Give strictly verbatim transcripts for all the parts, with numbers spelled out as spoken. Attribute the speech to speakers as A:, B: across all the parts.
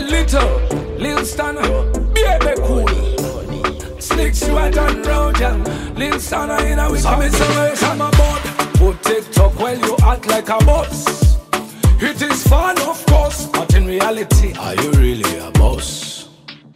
A: little, Lil Stunner, baby cool. Slicks you out on road, yeah. Lil Stunner in a week. Some it's a race, I'm a bud. Put TikTok while you act like a boss. It is fun, of course, but in reality, are you really a boss?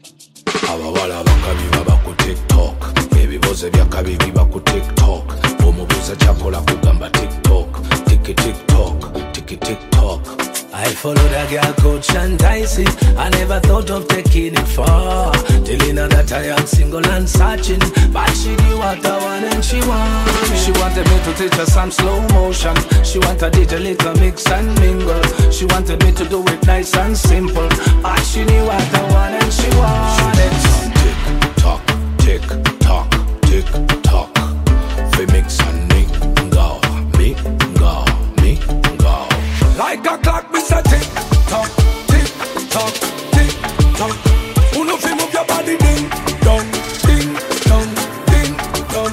A: Abawala bakabiba baku TikTok. Baby boze byakabibi baku TikTok. Omubuza chakola kugamba TikTok. Tiki TikTok, tiki TikTok. I follow that girl called Shantaisi. I never thought of taking it far. Till you know that I am single and searching. But she knew what I want and she wanted. She wanted me to teach her some slow motion. She wanted to a little mix and mingle. She wanted me to do it nice and simple. But she knew what I want and she wanted. Tick-tock, tick-tock, tick-tock. Fi mix and mingle, mingle, mingle. Like a clock, miss a tick tock, tick tock, tick tock. Who know fi move your body ding dong, ding dong, ding dong.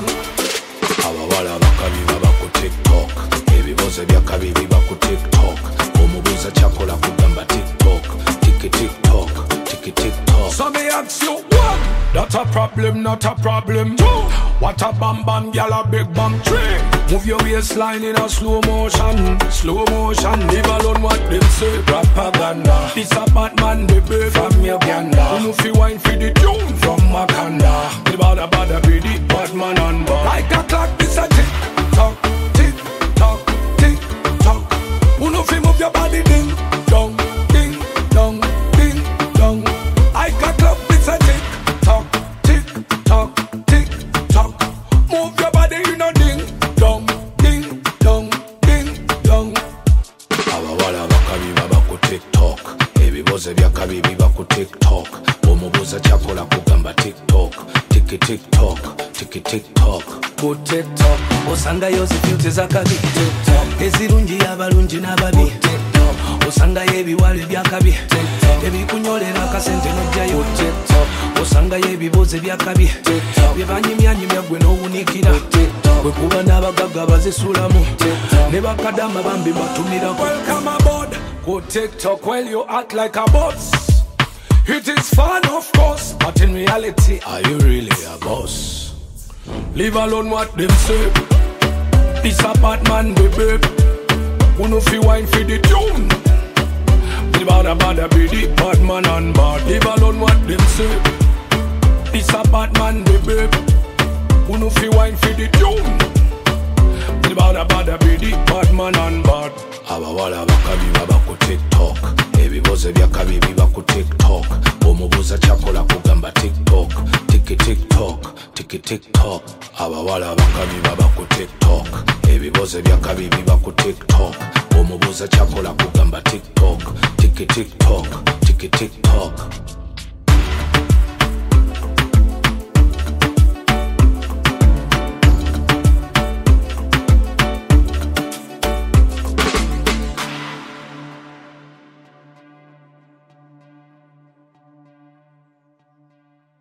A: Abawala bakabiba baku TikTok. Baby boze byakabibi baku TikTok. Omubuza chakola kugamba TikTok. Tiki TikTok, tiki TikTok. So me ask you what? Not a problem, not a problem. Two. What a bam bam, gyal a big bam tree. Move your waistline in a slow motion, slow motion. Leave alone what them say, propaganda. This a Batman, baby, from Uganda. You know fi wine fi the tune from Wakanda. The bada bada be the Batman and bar. Like a clock, this a tick tock, tick tock, tick tock. You know fi move your body ding dong, ding dong, ding dong. Like a clock, this a tick tock, tick tock, tick tock. Move your body, you know ding dong, ding dong, ding dong. Abawala bakabiba baku TikTok. Baby boze byakabibi baku TikTok. Omubuza chakola kugamba TikTok. Tiki TikTok, tiki TikTok. Put TikTok, osanga yo zifyute zakabi TikTok. Ezirungi abalungi n'ababi TikTok. Osanga yebiwale byakabi TikTok. Ebikunyolera akasente n'ojjayo TikTok. Osanga yebibuze byakabi TikTok. Byebanyimyanyimya gwe n'owunikira TikTok. Bwe kuba n'abagagga bazisulamu TikTok. Ne bakadama bambi batumira. Welcome aboard. Go TikTok while you act like a boss. It is fun, of course, but in reality, are you really a boss? Leave alone what them say. This a Batman, baby. Who know fi wine fi the tune? The bada bada be the Batman and bar. Leave alone what them say. This a Batman, baby. Who know fi wine fi the tune? The bada bada be the Batman and bar. Abawala bakabiba baku TikTok. Baby boze byakabibi baku TikTok. Omubuza chakola kugamba TikTok. Tiki TikTok, tiki TikTok. Abawala bakabiba baku TikTok. Baby boze byakabibi baku TikTok. Omubuza chakola kugamba TikTok. Tiki TikTok, tiki TikTok.